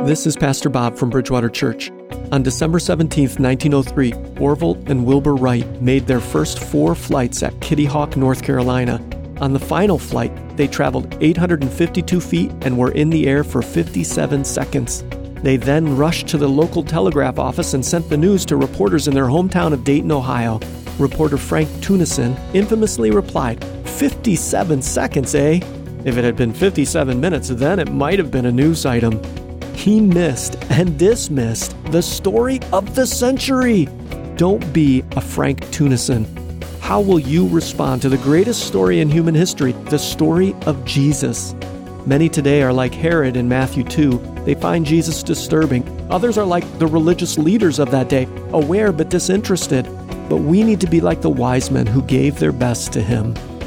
This is Pastor Bob from Bridgewater Church. On December 17, 1903, Orville and Wilbur Wright made their first 4 flights at Kitty Hawk, North Carolina. On the final flight, they traveled 852 feet and were in the air for 57 seconds. They then rushed to the local telegraph office and sent the news to reporters in their hometown of Dayton, Ohio. Reporter Frank Tunison infamously replied, 57 seconds, eh? If it had been 57 minutes, then it might have been a news item. He missed and dismissed the story of the century. Don't be a Frank Tunison. How will you respond to the greatest story in human history, the story of Jesus? Many today are like Herod in Matthew 2. They find Jesus disturbing. Others are like the religious leaders of that day, aware but disinterested. But we need to be like the wise men who gave their best to him.